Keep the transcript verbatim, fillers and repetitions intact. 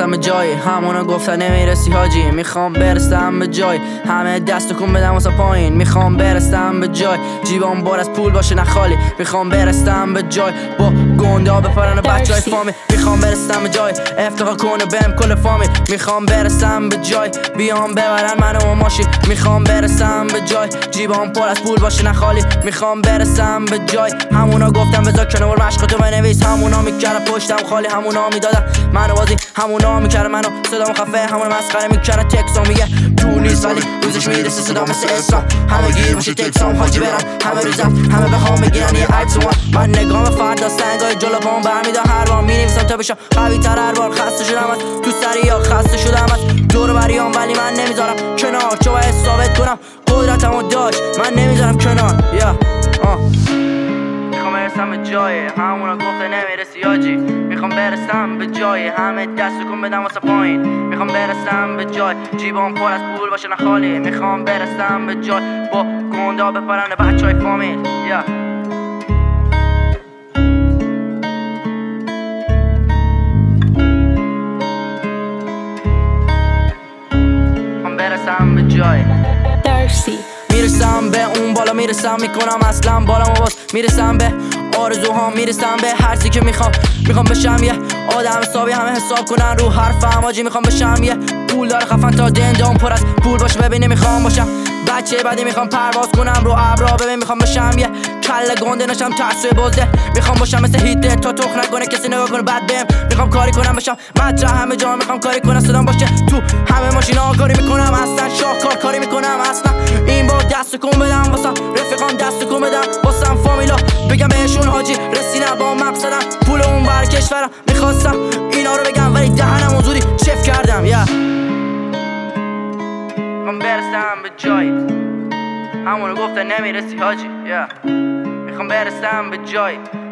برسم به جایی، همونا گفتن نمیرسی حاجی. میخوام برسم به جای، همه دستو کن بدم واسه پایین. میخوام برسم به جای، جیبام بار از پول باشه نه خالی. میخوام برسم به جای، با گندا بپرن بچهای فامیل. میخوام برسم به جای، افتخار کنه بهم کل فامیل. میخوام برسم به جای، بیام ببرن منو و ماشین. میخوام برسم به جای، جیبام پر از پول باشه نه خالی. میخوام برسم به جای، همونا گفتم بذار کنار مشقتو بنویس. همونا میکردن پشتم خالی، همونا میدادن منو بازی، همونا میکردن منو صدام خفه. همونا مسخره میکردن تکسام میگه تو نیست ولی روزش میرسه صدا مثل اسلام. همه گیر باشه تکسام حاجی برم همه روزم، همه بخوام بگیرن یه عکس و من نگام فردا سنگای جلو پام برمیدا. هر بار مینویسم تا بشم قوی تر، هر بار خسته شدم از تو سریا، خسته شدم از دور بریام، ولی من نمیذارم کنار چو باید ثابت کنم قدرتمو داشت. من نمیذارم کنار یا آه میخوام برسم به جای، همونا گفته نمیرسی حاجی. میخوام برسم به جای، همه دستو کن بدم واسه پایین. میخوام برسم به جای، جیبام پر از پول باشه نه خالی. میخوام برسم به جای، با گندا بپرن بچهای فامیل. یا میخوام برسم به جای. درسی میرسم به اون بالا، میرسم میکنم اصلا بالامو باز. میرسم به آرزوهام، میرسم به هر چی که میخوام. میخوام بشم یه آدم حسابی، همه حساب کنن رو حرفم حاجی. میخوام بشم یه پول داره خفن تا دندام پر از پول باشه. ببین میخوام باشم بچه بعدی، میخوام پرواز کنم رو ابرا. ببین میخوام بشم یه کله گنده نشم ترسوی بزده. میخوام باشم مثل هیته تا تخ نکنه کسی نگاه کنه بعد بهم. میخوام کاری کنم بشم مطرح همه جا، میخوام کاری کنم صدام باشه تو همه ماشینا. کاری میکنم اصلا شاهکار کاری میکنم اصلا. این با دست کن بدم واسم رفیقام، دست کن بدم واسم فامیلا. بگم بهشون حاجی رسیدم با مقصدم، پول اون بر کشورم. میخواستم اینا رو بگم ولی دهنم زودی چف کردم. یا میخوام برسم به جای، همونو گفتن نمیرسی حاجی. یا میخوام برسم به جای،